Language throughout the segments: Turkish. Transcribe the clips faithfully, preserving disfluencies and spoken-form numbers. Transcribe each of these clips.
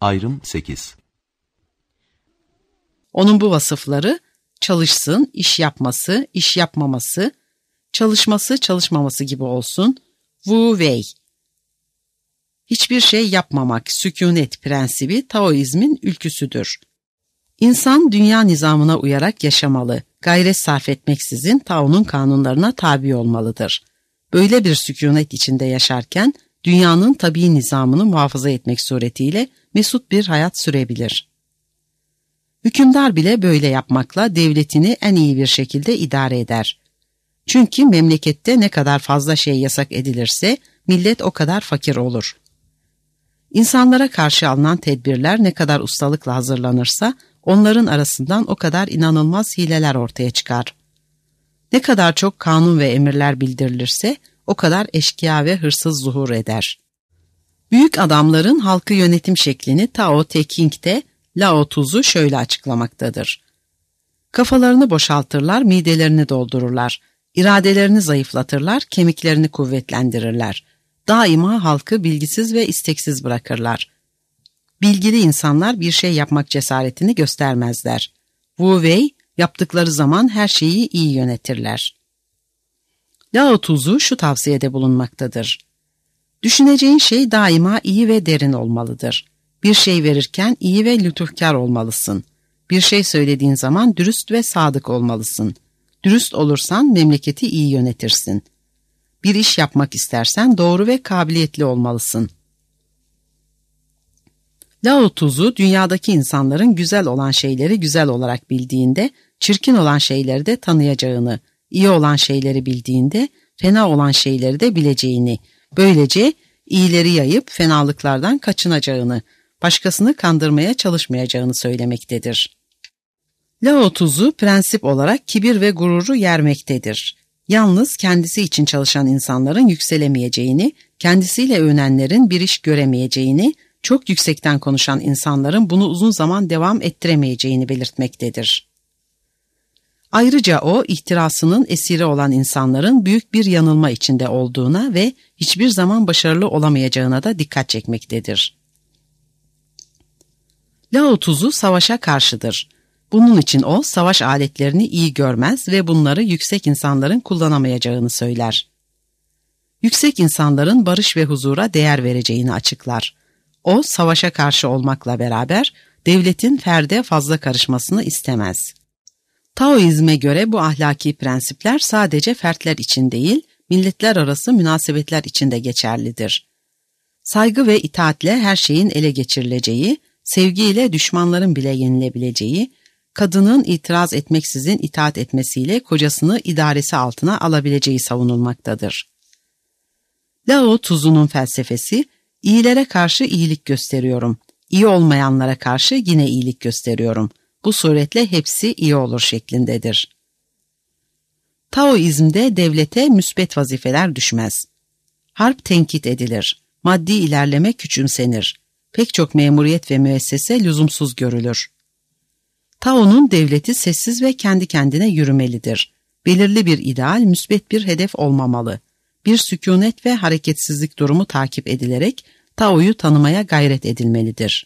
Ayrım sekiz. Onun bu vasıfları çalışsın, iş yapması, iş yapmaması, çalışması, çalışmaması gibi olsun. Wu Wei. Hiçbir şey yapmamak, sükûnet prensibi Taoizmin ülküsüdür. İnsan dünya nizamına uyarak yaşamalı, gayret sarf etmeksizin Tao'nun kanunlarına tabi olmalıdır. Böyle bir sükûnet içinde yaşarken dünyanın tabii nizamını muhafaza etmek suretiyle mesut bir hayat sürebilir. Hükümdar bile böyle yapmakla devletini en iyi bir şekilde idare eder. Çünkü memlekette ne kadar fazla şey yasak edilirse millet o kadar fakir olur. İnsanlara karşı alınan tedbirler ne kadar ustalıkla hazırlanırsa onların arasından o kadar inanılmaz hileler ortaya çıkar. Ne kadar çok kanun ve emirler bildirilirse o kadar eşkıya ve hırsız zuhur eder. Büyük adamların halkı yönetim şeklini Tao Te Ching'de Lao Tzu'yu şöyle açıklamaktadır. Kafalarını boşaltırlar, midelerini doldururlar, iradelerini zayıflatırlar, kemiklerini kuvvetlendirirler. Daima halkı bilgisiz ve isteksiz bırakırlar. Bilgili insanlar bir şey yapmak cesaretini göstermezler. Wu Wei, yaptıkları zaman her şeyi iyi yönetirler. Lao Tzu şu tavsiyede bulunmaktadır. Düşüneceğin şey daima iyi ve derin olmalıdır. Bir şey verirken iyi ve lütufkar olmalısın. Bir şey söylediğin zaman dürüst ve sadık olmalısın. Dürüst olursan memleketi iyi yönetirsin. Bir iş yapmak istersen doğru ve kabiliyetli olmalısın. Lao Tzu, dünyadaki insanların güzel olan şeyleri güzel olarak bildiğinde, çirkin olan şeyleri de tanıyacağını, iyi olan şeyleri bildiğinde, fena olan şeyleri de bileceğini, böylece iyileri yayıp fenalıklardan kaçınacağını, başkasını kandırmaya çalışmayacağını söylemektedir. Lao Tzu prensip olarak kibir ve gururu yermektedir. Yalnız kendisi için çalışan insanların yükselemeyeceğini, kendisiyle övünenlerin bir iş göremeyeceğini, çok yüksekten konuşan insanların bunu uzun zaman devam ettiremeyeceğini belirtmektedir. Ayrıca o, ihtirasının esiri olan insanların büyük bir yanılma içinde olduğuna ve hiçbir zaman başarılı olamayacağına da dikkat çekmektedir. Lao Tzu savaşa karşıdır. Bunun için o, savaş aletlerini iyi görmez ve bunları yüksek insanların kullanamayacağını söyler. Yüksek insanların barış ve huzura değer vereceğini açıklar. O, savaşa karşı olmakla beraber devletin ferde fazla karışmasını istemez. Taoizme göre bu ahlaki prensipler sadece fertler için değil, milletler arası münasebetler için de geçerlidir. Saygı ve itaatle her şeyin ele geçirileceği, sevgiyle düşmanların bile yenilebileceği, kadının itiraz etmeksizin itaat etmesiyle kocasını idaresi altına alabileceği savunulmaktadır. Lao Tzu'nun felsefesi, iyilere karşı iyilik gösteriyorum, iyi olmayanlara karşı yine iyilik gösteriyorum. Bu suretle hepsi iyi olur şeklindedir. Taoizmde devlete müsbet vazifeler düşmez. Harp tenkit edilir, maddi ilerleme küçümsenir, pek çok memuriyet ve müessese lüzumsuz görülür. Tao'nun devleti sessiz ve kendi kendine yürümelidir. Belirli bir ideal, müsbet bir hedef olmamalı. Bir sükûnet ve hareketsizlik durumu takip edilerek Tao'yu tanımaya gayret edilmelidir.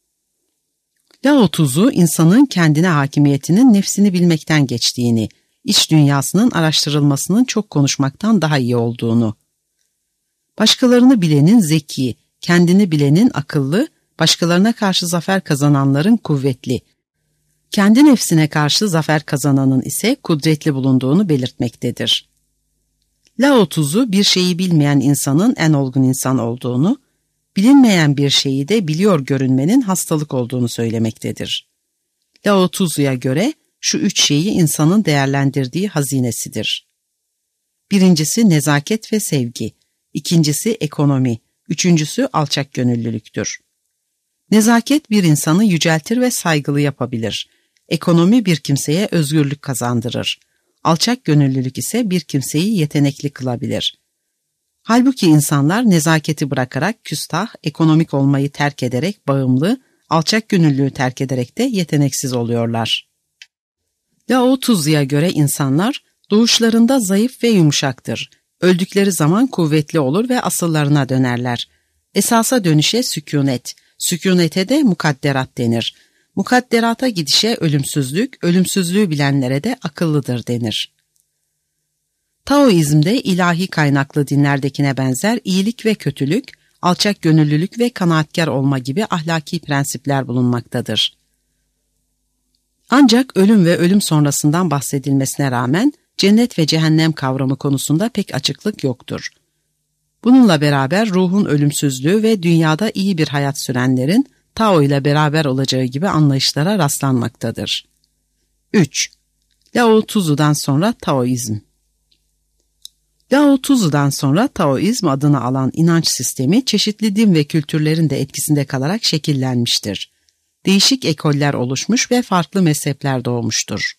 Lao Tzu, insanın kendine hakimiyetinin nefsini bilmekten geçtiğini, iç dünyasının araştırılmasının çok konuşmaktan daha iyi olduğunu, başkalarını bilenin zeki, kendini bilenin akıllı, başkalarına karşı zafer kazananların kuvvetli, kendi nefsine karşı zafer kazananın ise kudretli bulunduğunu belirtmektedir. Lao Tzu, bir şeyi bilmeyen insanın en olgun insan olduğunu, bilinmeyen bir şeyi de biliyor görünmenin hastalık olduğunu söylemektedir. Lao Tzu'ya göre şu üç şeyi insanın değerlendirdiği hazinesidir. Birincisi nezaket ve sevgi, ikincisi ekonomi, üçüncüsü alçak gönüllülüktür. Nezaket bir insanı yüceltir ve saygılı yapabilir. Ekonomi bir kimseye özgürlük kazandırır. Alçak gönüllülük ise bir kimseyi yetenekli kılabilir. Halbuki insanlar nezaketi bırakarak küstah, ekonomik olmayı terk ederek bağımlı, alçak gönüllülüğü terk ederek de yeteneksiz oluyorlar. Lao Tzu'ya göre insanlar doğuşlarında zayıf ve yumuşaktır. Öldükleri zaman kuvvetli olur ve asıllarına dönerler. Esasa dönüşe sükûnet, Sükunete de mukadderat denir. Mukadderata gidişe ölümsüzlük, ölümsüzlüğü bilenlere de akıllıdır denir. Taoizm'de ilahi kaynaklı dinlerdekine benzer iyilik ve kötülük, alçak gönüllülük ve kanaatkar olma gibi ahlaki prensipler bulunmaktadır. Ancak ölüm ve ölüm sonrasından bahsedilmesine rağmen cennet ve cehennem kavramı konusunda pek açıklık yoktur. Bununla beraber ruhun ölümsüzlüğü ve dünyada iyi bir hayat sürenlerin Tao ile beraber olacağı gibi anlayışlara rastlanmaktadır. üç. Lao Tzu'dan sonra Taoizm. Lao Tzu'dan sonra Taoizm adını alan inanç sistemi çeşitli din ve kültürlerin de etkisinde kalarak şekillenmiştir. Değişik ekoller oluşmuş ve farklı mezhepler doğmuştur.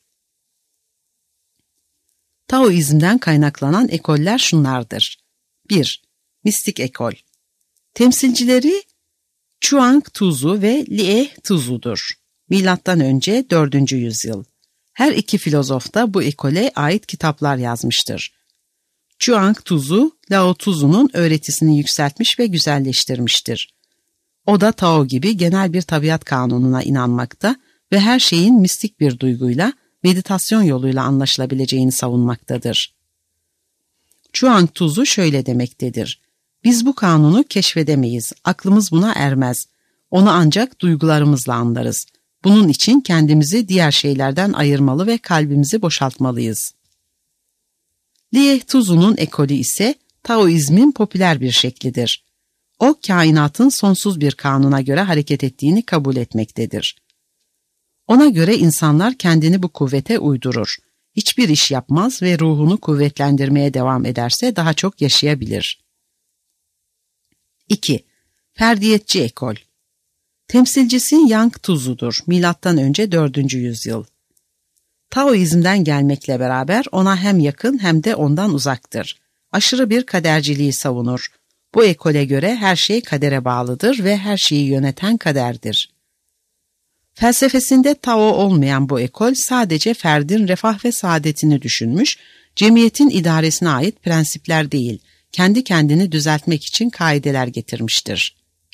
Taoizm'den kaynaklanan ekoller şunlardır. bir. Mistik ekol. Temsilcileri Chuang Tzu ve Lie Tzu'dur. Milattan önce dördüncü yüzyıl. Her iki filozof da bu ekole ait kitaplar yazmıştır. Chuang Tzu, Lao Tzu'nun öğretisini yükseltmiş ve güzelleştirmiştir. O da Tao gibi genel bir tabiat kanununa inanmakta ve her şeyin mistik bir duyguyla, meditasyon yoluyla anlaşılabileceğini savunmaktadır. Chuang Tzu şöyle demektedir. Biz bu kanunu keşfedemeyiz, aklımız buna ermez. Onu ancak duygularımızla anlarız. Bunun için kendimizi diğer şeylerden ayırmalı ve kalbimizi boşaltmalıyız. Lie Tzu'nun ekolü ise Taoizmin popüler bir şeklidir. O, kainatın sonsuz bir kanuna göre hareket ettiğini kabul etmektedir. Ona göre insanlar kendini bu kuvvete uydurur. Hiçbir iş yapmaz ve ruhunu kuvvetlendirmeye devam ederse daha çok yaşayabilir. iki. Ferdiyetçi ekol. Temsilcisi Yang Tzu'dur. Milattan önce dördüncü yüzyıl. Taoizm'den gelmekle beraber ona hem yakın hem de ondan uzaktır. Aşırı bir kaderciliği savunur. Bu ekole göre her şey kadere bağlıdır ve her şeyi yöneten kaderdir. Felsefesinde Tao olmayan bu ekol sadece ferdin refah ve saadetini düşünmüş, cemiyetin idaresine ait prensipler değil, kendi kendini düzeltmek için kaideler getirmiştir.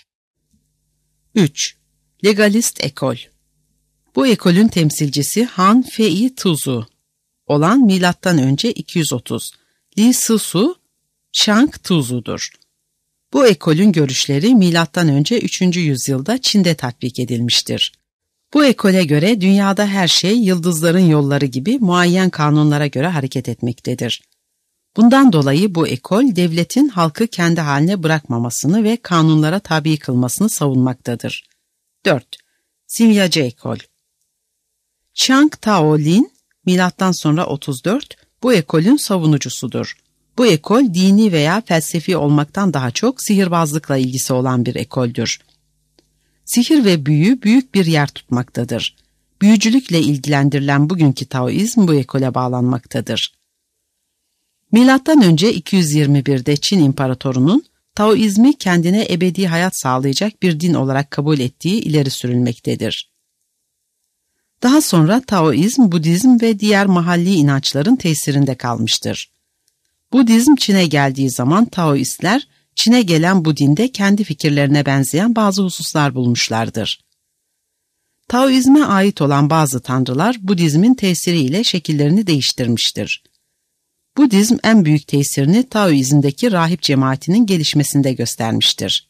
üç. Legalist ekol. Bu ekolün temsilcisi Han Fei Tzu olan milattan önce iki yüz otuz, Li Sisu Shang Tzu'dur. Bu ekolün görüşleri milattan önce üçüncü yüzyılda Çin'de tatbik edilmiştir. Bu ekole göre dünyada her şey yıldızların yolları gibi muayyen kanunlara göre hareket etmektedir. Bundan dolayı bu ekol devletin halkı kendi haline bırakmamasını ve kanunlara tabi kılmasını savunmaktadır. dört. Simyacı ekol. Chang Tao Lin, milattan sonra otuz dört, bu ekolün savunucusudur. Bu ekol dini veya felsefi olmaktan daha çok sihirbazlıkla ilgisi olan bir ekoldür. Sihir ve büyü büyük bir yer tutmaktadır. Büyücülükle ilgilendirilen bugünkü Taoizm bu ekole bağlanmaktadır. Milattan önce iki yüz yirmi birde Çin İmparatoru'nun Taoizmi kendine ebedi hayat sağlayacak bir din olarak kabul ettiği ileri sürülmektedir. Daha sonra Taoizm, Budizm ve diğer mahalli inançların tesirinde kalmıştır. Budizm Çin'e geldiği zaman Taoistler, Çin'e gelen bu dinde kendi fikirlerine benzeyen bazı hususlar bulmuşlardır. Taoizme ait olan bazı tanrılar Budizmin tesiriyle şekillerini değiştirmiştir. Budizm en büyük tesirini Taoizm'deki rahip cemaatinin gelişmesinde göstermiştir.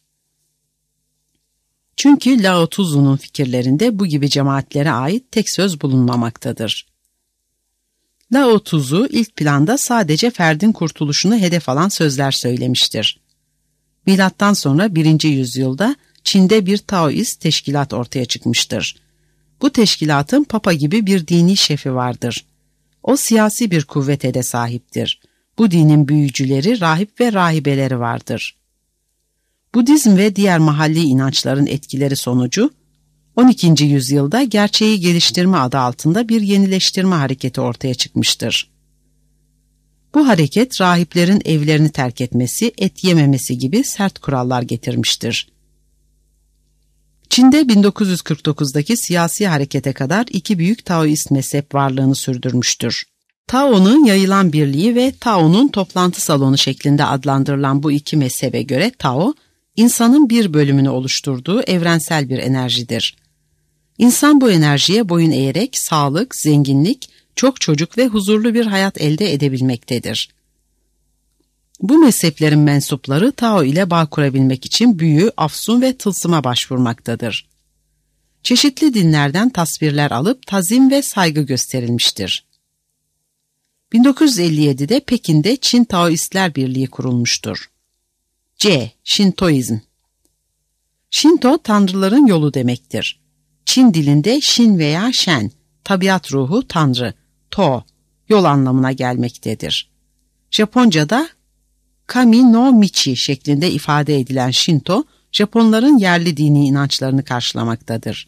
Çünkü Lao Tzu'nun fikirlerinde bu gibi cemaatlere ait tek söz bulunmamaktadır. Lao Tzu ilk planda sadece ferdin kurtuluşunu hedef alan sözler söylemiştir. Milattan sonra birinci yüzyılda Çin'de bir Taoist teşkilat ortaya çıkmıştır. Bu teşkilatın Papa gibi bir dini şefi vardır. O siyasi bir kuvvete de sahiptir. Bu dinin büyücüleri, rahip ve rahibeleri vardır. Budizm ve diğer mahalli inançların etkileri sonucu, on ikinci yüzyılda gerçeği geliştirme adı altında bir yenileştirme hareketi ortaya çıkmıştır. Bu hareket rahiplerin evlerini terk etmesi, et yememesi gibi sert kurallar getirmiştir. Çin'de bin dokuz yüz kırk dokuzdaki siyasi harekete kadar iki büyük Taoist mezhep varlığını sürdürmüştür. Tao'nun yayılan birliği ve Tao'nun toplantı salonu şeklinde adlandırılan bu iki mezhebe göre Tao, insanın bir bölümünü oluşturduğu evrensel bir enerjidir. İnsan bu enerjiye boyun eğerek sağlık, zenginlik, çok çocuk ve huzurlu bir hayat elde edebilmektedir. Bu mezheplerin mensupları Tao ile bağ kurabilmek için büyü, afsun ve tılsıma başvurmaktadır. Çeşitli dinlerden tasvirler alıp tazim ve saygı gösterilmiştir. bin dokuz yüz elli yedide Pekin'de Çin Taoistler Birliği kurulmuştur. C. Şintoizm. Şinto, tanrıların yolu demektir. Çin dilinde Şin veya Şen, tabiat ruhu, tanrı, To, yol anlamına gelmektedir. Japonca'da Kami no Michi şeklinde ifade edilen Şinto, Japonların yerli dini inançlarını karşılamaktadır.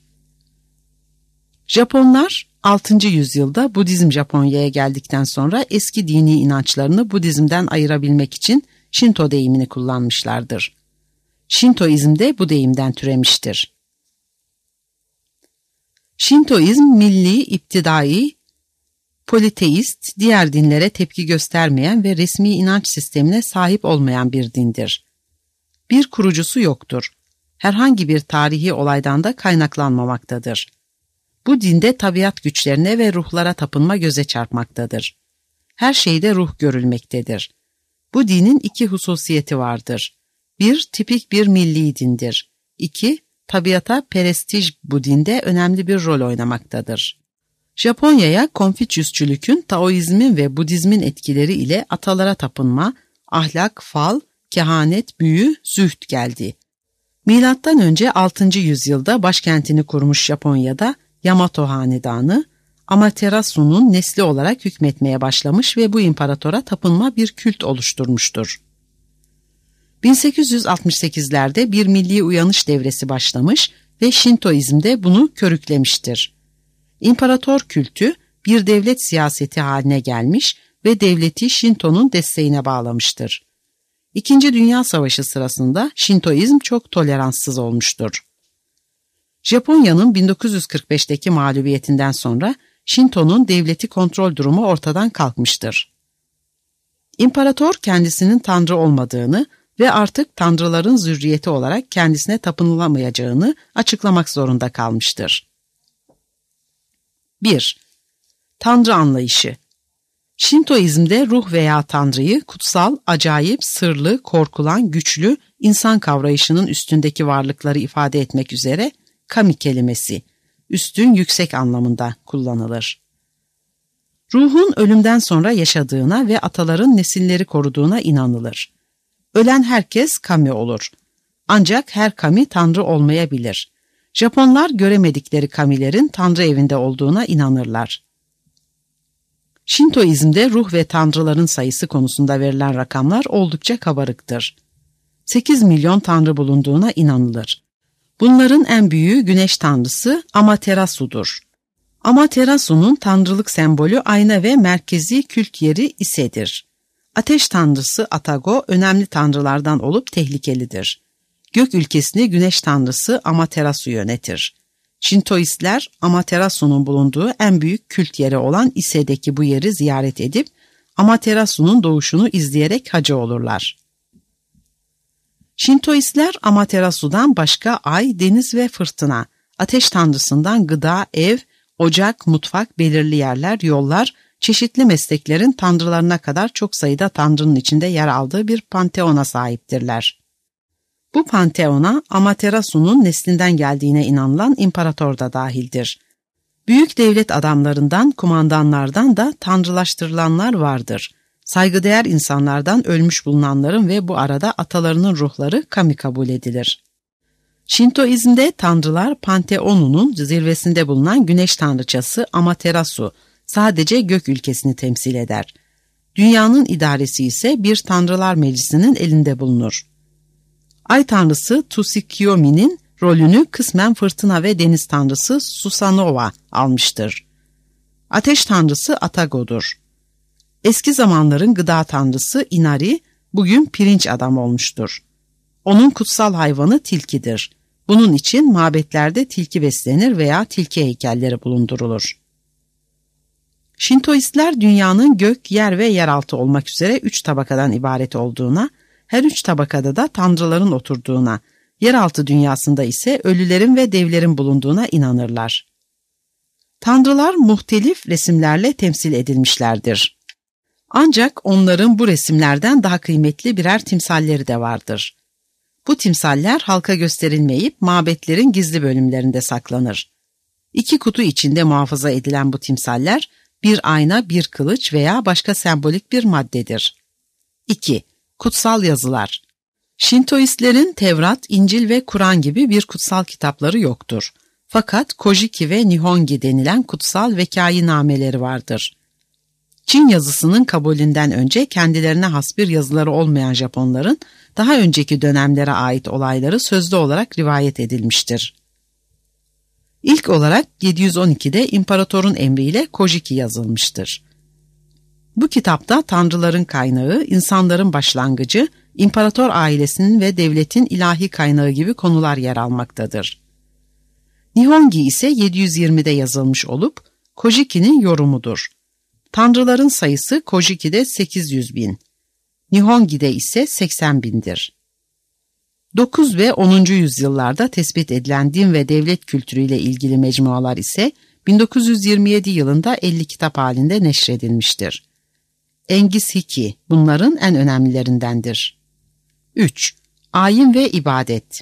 Japonlar altıncı yüzyılda Budizm Japonya'ya geldikten sonra eski dini inançlarını Budizm'den ayırabilmek için Şinto deyimini kullanmışlardır. Şintoizm de bu deyimden türemiştir. Şintoizm milli, iptidai, politeist, diğer dinlere tepki göstermeyen ve resmi inanç sistemine sahip olmayan bir dindir. Bir kurucusu yoktur. Herhangi bir tarihi olaydan da kaynaklanmamaktadır. Bu dinde tabiat güçlerine ve ruhlara tapınma göze çarpmaktadır. Her şeyde ruh görülmektedir. Bu dinin iki hususiyeti vardır. Bir, tipik bir milli dindir. İki, tabiata perestij bu dinde önemli bir rol oynamaktadır. Japonya'ya Konfüçyüsçülükün, Taoizmin ve Budizmin etkileri ile atalara tapınma, ahlak, fal, kehanet, büyü, zühd geldi. Milattan önce altıncı yüzyılda başkentini kurmuş Japonya'da Yamato Hanedanı, Amaterasu'nun nesli olarak hükmetmeye başlamış ve bu imparatora tapınma bir kült oluşturmuştur. bin sekiz yüz altmış sekizlerde bir milli uyanış devresi başlamış ve Şintoizm de bunu körüklemiştir. İmparator kültü bir devlet siyaseti haline gelmiş ve devleti Şinto'nun desteğine bağlamıştır. İkinci Dünya Savaşı sırasında Şintoizm çok toleranssız olmuştur. Japonya'nın bin dokuz yüz kırk beşteki mağlubiyetinden sonra Şinto'nun devleti kontrol durumu ortadan kalkmıştır. İmparator kendisinin tanrı olmadığını ve artık tanrıların zürriyeti olarak kendisine tapınılamayacağını açıklamak zorunda kalmıştır. bir. Tanrı anlayışı. Şintoizmde ruh veya tanrıyı kutsal, acayip, sırlı, korkulan, güçlü, insan kavrayışının üstündeki varlıkları ifade etmek üzere kami kelimesi, üstün, yüksek anlamında kullanılır. Ruhun ölümden sonra yaşadığına ve ataların nesilleri koruduğuna inanılır. Ölen herkes kami olur. Ancak her kami tanrı olmayabilir. Japonlar göremedikleri kamilerin tanrı evinde olduğuna inanırlar. Şintoizmde ruh ve tanrıların sayısı konusunda verilen rakamlar oldukça kabarıktır. sekiz milyon tanrı bulunduğuna inanılır. Bunların en büyüğü güneş tanrısı Amaterasu'dur. Amaterasu'nun tanrılık sembolü ayna ve merkezi kült yeri Ise'dir. Ateş tanrısı Atago önemli tanrılardan olup tehlikelidir. Gök ülkesini güneş tanrısı Amaterasu yönetir. Şintoistler Amaterasu'nun bulunduğu en büyük kült yeri olan Ise'deki bu yeri ziyaret edip Amaterasu'nun doğuşunu izleyerek hacı olurlar. Şintoistler Amaterasu'dan başka ay, deniz ve fırtına, ateş tanrısından gıda, ev, ocak, mutfak, belirli yerler, yollar, çeşitli mesleklerin tanrılarına kadar çok sayıda tanrının içinde yer aldığı bir panteona sahiptirler. Bu panteona Amaterasu'nun neslinden geldiğine inanılan imparator da dahildir. Büyük devlet adamlarından, kumandanlardan da tanrılaştırılanlar vardır. Saygıdeğer insanlardan ölmüş bulunanların ve bu arada atalarının ruhları kami kabul edilir. Şintoizmde tanrılar Panteonunun zirvesinde bulunan güneş tanrıçası Amaterasu sadece gök ülkesini temsil eder. Dünyanın idaresi ise bir tanrılar meclisinin elinde bulunur. Ay tanrısı Tsukiyomi'nin rolünü kısmen fırtına ve deniz tanrısı Susanova almıştır. Ateş tanrısı Atago'dur. Eski zamanların gıda tanrısı Inari bugün pirinç adam olmuştur. Onun kutsal hayvanı tilkidir. Bunun için mabetlerde tilki beslenir veya tilki heykelleri bulundurulur. Şintoistler dünyanın gök, yer ve yeraltı olmak üzere üç tabakadan ibaret olduğuna Her üç tabakada da tanrıların oturduğuna, yeraltı dünyasında ise ölülerin ve devlerin bulunduğuna inanırlar. Tanrılar muhtelif resimlerle temsil edilmişlerdir. Ancak onların bu resimlerden daha kıymetli birer timsalleri de vardır. Bu timsaller halka gösterilmeyip mabetlerin gizli bölümlerinde saklanır. İki kutu içinde muhafaza edilen bu timsaller, bir ayna, bir kılıç veya başka sembolik bir maddedir. iki. Kutsal yazılar. Şintoistlerin Tevrat, İncil ve Kur'an gibi bir kutsal kitapları yoktur. Fakat Kojiki ve Nihongi denilen kutsal vekâinameleri vardır. Çin yazısının kabulünden önce kendilerine has bir yazıları olmayan Japonların daha önceki dönemlere ait olayları sözlü olarak rivayet edilmiştir. İlk olarak yedi yüz on ikide imparatorun emriyle Kojiki yazılmıştır. Bu kitapta tanrıların kaynağı, insanların başlangıcı, imparator ailesinin ve devletin ilahi kaynağı gibi konular yer almaktadır. Nihongi ise yedi yüz yirmide yazılmış olup Kojiki'nin yorumudur. Tanrıların sayısı Kojiki'de sekiz yüz bin, Nihongi'de ise seksen bindir. dokuz ve onuncu yüzyıllarda tespit edilen din ve devlet kültürüyle ilgili mecmualar ise bin dokuz yüz yirmi yedi yılında elli kitap halinde neşredilmiştir. Engiz Hiki bunların en önemlilerindendir. üç. Ayin ve ibadet.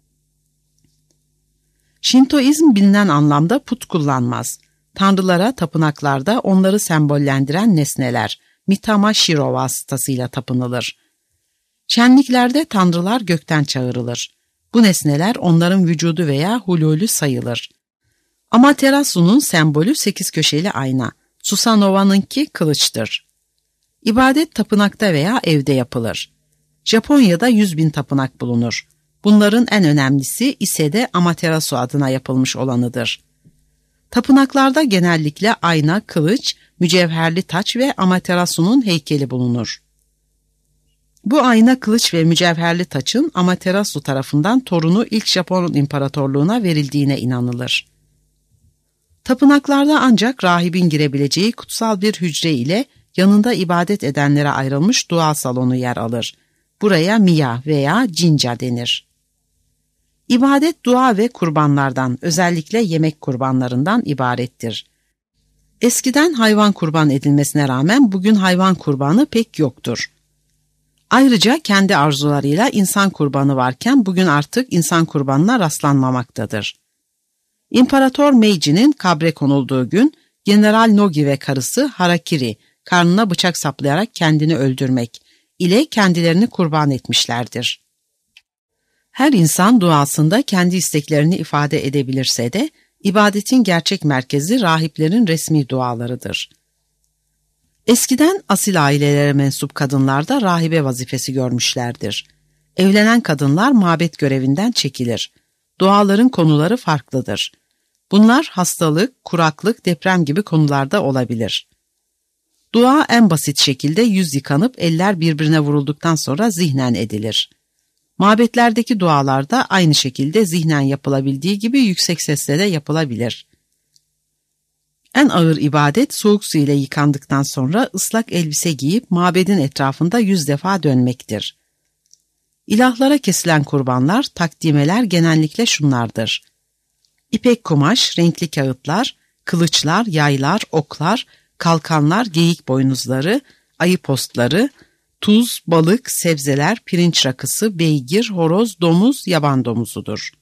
Şintoizm bilinen anlamda put kullanmaz. Tanrılara tapınaklarda onları sembollendiren nesneler, mitama shiro vasıtasıyla tapınılır. Şenliklerde tanrılar gökten çağrılır. Bu nesneler onların vücudu veya hululü sayılır. Amaterasu'nun sembolü sekiz köşeli ayna, Susanova'nınki kılıçtır. İbadet tapınakta veya evde yapılır. Japonya'da yüz bin tapınak bulunur. Bunların en önemlisi Ise'de Amaterasu adına yapılmış olanıdır. Tapınaklarda genellikle ayna, kılıç, mücevherli taç ve Amaterasu'nun heykeli bulunur. Bu ayna, kılıç ve mücevherli taçın Amaterasu tarafından torunu ilk Japon imparatorluğuna verildiğine inanılır. Tapınaklarda ancak rahibin girebileceği kutsal bir hücre ile yanında ibadet edenlere ayrılmış dua salonu yer alır. Buraya miya veya jinja denir. İbadet dua ve kurbanlardan, özellikle yemek kurbanlarından ibarettir. Eskiden hayvan kurban edilmesine rağmen bugün hayvan kurbanı pek yoktur. Ayrıca kendi arzularıyla insan kurbanı varken bugün artık insan kurbanına rastlanmamaktadır. İmparator Meiji'nin kabre konulduğu gün General Nogi ve karısı Harakiri karnına bıçak saplayarak kendini öldürmek ile kendilerini kurban etmişlerdir. Her insan duasında kendi isteklerini ifade edebilirse de ibadetin gerçek merkezi rahiplerin resmi dualarıdır. Eskiden asil ailelere mensup kadınlar da rahibe vazifesi görmüşlerdir. Evlenen kadınlar mabet görevinden çekilir. Duaların konuları farklıdır. Bunlar hastalık, kuraklık, deprem gibi konularda olabilir. Dua en basit şekilde yüz yıkanıp eller birbirine vurulduktan sonra zihnen edilir. Mabetlerdeki dualar da aynı şekilde zihnen yapılabildiği gibi yüksek sesle de yapılabilir. En ağır ibadet soğuk su ile yıkandıktan sonra ıslak elbise giyip mabedin etrafında yüz defa dönmektir. İlahlara kesilen kurbanlar, takdimeler genellikle şunlardır: İpek kumaş, renkli kağıtlar, kılıçlar, yaylar, oklar, kalkanlar, geyik boynuzları, ayı postları, tuz, balık, sebzeler, pirinç rakısı, beygir, horoz, domuz, yaban domuzudur.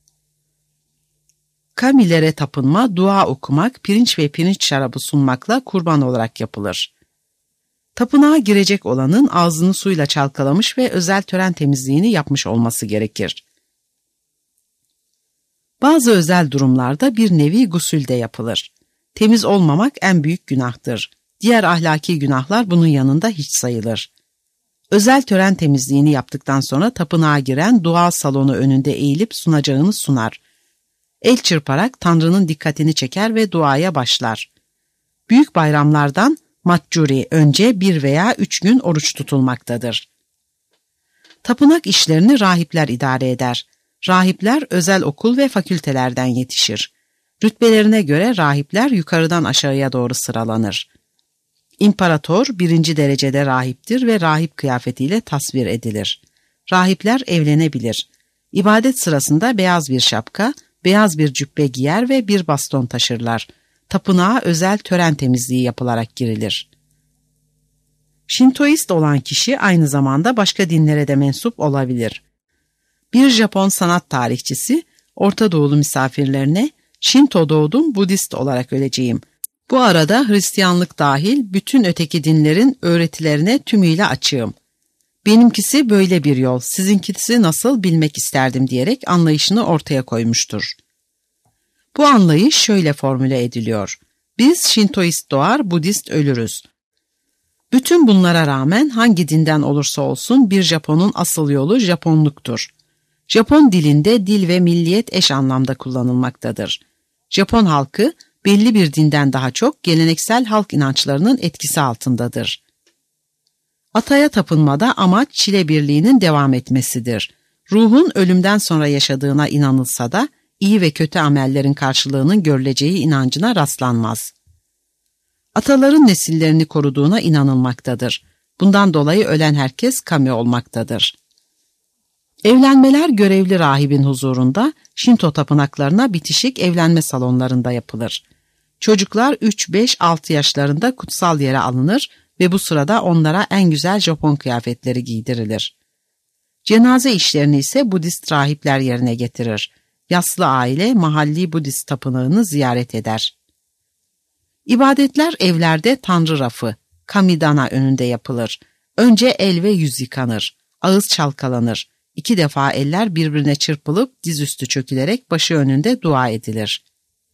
Kamilere tapınma, dua okumak, pirinç ve pirinç şarabı sunmakla kurban olarak yapılır. Tapınağa girecek olanın ağzını suyla çalkalamış ve özel tören temizliğini yapmış olması gerekir. Bazı özel durumlarda bir nevi gusül de yapılır. Temiz olmamak en büyük günahtır. Diğer ahlaki günahlar bunun yanında hiç sayılır. Özel tören temizliğini yaptıktan sonra tapınağa giren dua salonu önünde eğilip sunacağını sunar. El çırparak Tanrı'nın dikkatini çeker ve duaya başlar. Büyük bayramlardan Matcuri önce bir veya üç gün oruç tutulmaktadır. Tapınak işlerini rahipler idare eder. Rahipler özel okul ve fakültelerden yetişir. Rütbelerine göre rahipler yukarıdan aşağıya doğru sıralanır. İmparator birinci derecede rahiptir ve rahip kıyafetiyle tasvir edilir. Rahipler evlenebilir. İbadet sırasında beyaz bir şapka, beyaz bir cübbe giyer ve bir baston taşırlar. Tapınağa özel tören temizliği yapılarak girilir. Şintoist olan kişi aynı zamanda başka dinlere de mensup olabilir. Bir Japon sanat tarihçisi, Orta Doğulu misafirlerine "Şinto doğdum, Budist olarak öleceğim. Bu arada Hristiyanlık dahil bütün öteki dinlerin öğretilerine tümüyle açığım. Benimkisi böyle bir yol, sizinkisi nasıl bilmek isterdim" diyerek anlayışını ortaya koymuştur. Bu anlayış şöyle formüle ediliyor: Biz Şintoist doğar, Budist ölürüz. Bütün bunlara rağmen hangi dinden olursa olsun bir Japonun asıl yolu Japonluktur. Japon dilinde dil ve milliyet eş anlamda kullanılmaktadır. Japon halkı belli bir dinden daha çok geleneksel halk inançlarının etkisi altındadır. Ataya tapınmada amaç çile birliğinin devam etmesidir. Ruhun ölümden sonra yaşadığına inanılsa da iyi ve kötü amellerin karşılığının görüleceği inancına rastlanmaz. Ataların nesillerini koruduğuna inanılmaktadır. Bundan dolayı ölen herkes kami olmaktadır. Evlenmeler görevli rahibin huzurunda, Şinto tapınaklarına bitişik evlenme salonlarında yapılır. Çocuklar üç beş altı yaşlarında kutsal yere alınır ve bu sırada onlara en güzel Japon kıyafetleri giydirilir. Cenaze işlerini ise Budist rahipler yerine getirir. Yaslı aile mahalli Budist tapınağını ziyaret eder. İbadetler evlerde tanrı rafı, kamidana önünde yapılır. Önce el ve yüz yıkanır, ağız çalkalanır. İki defa eller birbirine çırpılıp dizüstü çökülerek başı önünde dua edilir.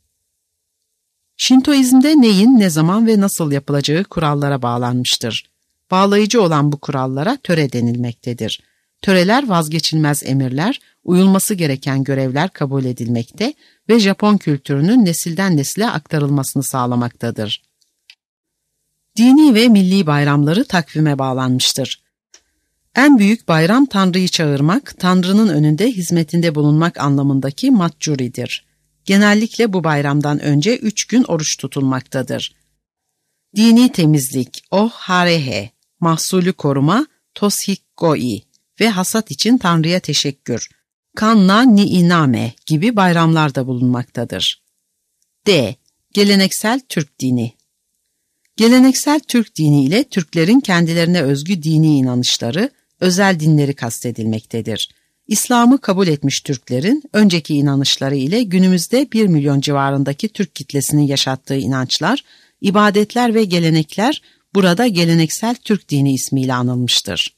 Şintoizmde neyin, ne zaman ve nasıl yapılacağı kurallara bağlanmıştır. Bağlayıcı olan bu kurallara töre denilmektedir. Töreler vazgeçilmez emirler, uyulması gereken görevler kabul edilmekte ve Japon kültürünün nesilden nesile aktarılmasını sağlamaktadır. Dini ve milli bayramları takvime bağlanmıştır. En büyük bayram Tanrı'yı çağırmak, Tanrı'nın önünde hizmetinde bulunmak anlamındaki matsuri'dir. Genellikle bu bayramdan önce üç gün oruç tutulmaktadır. Dini temizlik, oh harehe, mahsulü koruma, toshikkoi ve hasat için Tanrı'ya teşekkür, kanna ni iname gibi bayramlar da bulunmaktadır. D. Geleneksel Türk dini. Geleneksel Türk dini ile Türklerin kendilerine özgü dini inanışları, özel dinleri kastedilmektedir. İslam'ı kabul etmiş Türklerin önceki inanışları ile günümüzde bir milyon civarındaki Türk kitlesinin yaşattığı inançlar, ibadetler ve gelenekler burada geleneksel Türk dini ismiyle anılmıştır.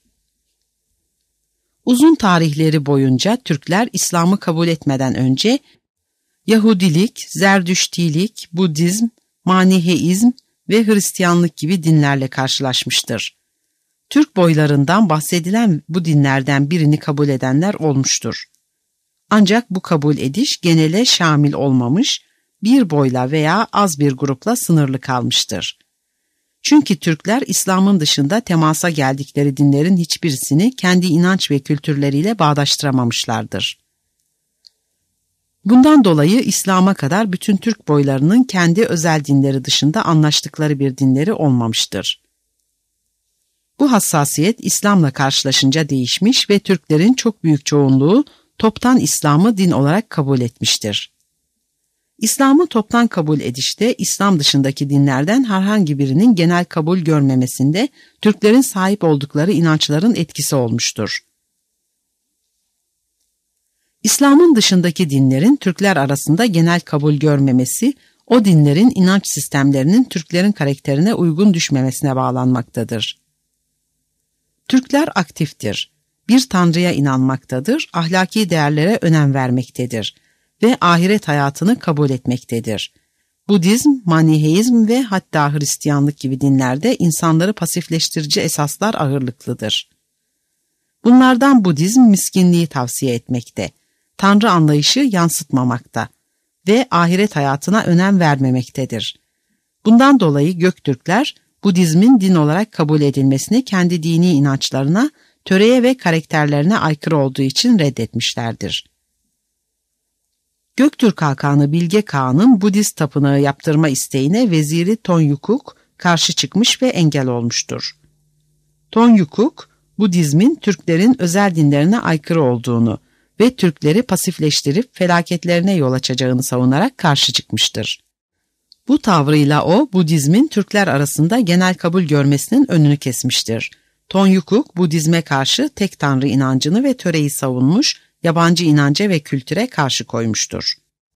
Uzun tarihleri boyunca Türkler İslam'ı kabul etmeden önce Yahudilik, Zerdüştilik, Budizm, Maniheizm ve Hristiyanlık gibi dinlerle karşılaşmıştır. Türk boylarından bahsedilen bu dinlerden birini kabul edenler olmuştur. Ancak bu kabul ediş genele şamil olmamış, bir boyla veya az bir grupla sınırlı kalmıştır. Çünkü Türkler İslam'ın dışında temasa geldikleri dinlerin hiçbirisini kendi inanç ve kültürleriyle bağdaştıramamışlardır. Bundan dolayı İslam'a kadar bütün Türk boylarının kendi özel dinleri dışında anlaştıkları bir dinleri olmamıştır. Bu hassasiyet İslam'la karşılaşınca değişmiş ve Türklerin çok büyük çoğunluğu toptan İslam'ı din olarak kabul etmiştir. İslam'ı toptan kabul edişte İslam dışındaki dinlerden herhangi birinin genel kabul görmemesinde Türklerin sahip oldukları inançların etkisi olmuştur. İslam'ın dışındaki dinlerin Türkler arasında genel kabul görmemesi, o dinlerin inanç sistemlerinin Türklerin karakterine uygun düşmemesine bağlanmaktadır. Türkler aktiftir, bir tanrıya inanmaktadır, ahlaki değerlere önem vermektedir ve ahiret hayatını kabul etmektedir. Budizm, Maniheizm ve hatta Hristiyanlık gibi dinlerde insanları pasifleştirici esaslar ağırlıklıdır. Bunlardan Budizm miskinliği tavsiye etmekte, tanrı anlayışı yansıtmamakta ve ahiret hayatına önem vermemektedir. Bundan dolayı Göktürkler, Budizmin din olarak kabul edilmesini kendi dini inançlarına, töreye ve karakterlerine aykırı olduğu için reddetmişlerdir. Göktürk Hakanı Bilge Kağan'ın Budist tapınağı yaptırma isteğine veziri Tonyukuk karşı çıkmış ve engel olmuştur. Ton Yukuk, Budizmin Türklerin özel dinlerine aykırı olduğunu ve Türkleri pasifleştirip felaketlerine yol açacağını savunarak karşı çıkmıştır. Bu tavrıyla o, Budizmin Türkler arasında genel kabul görmesinin önünü kesmiştir. Ton Yukuk, Budizme karşı tek tanrı inancını ve töreyi savunmuş, yabancı inanca ve kültüre karşı koymuştur.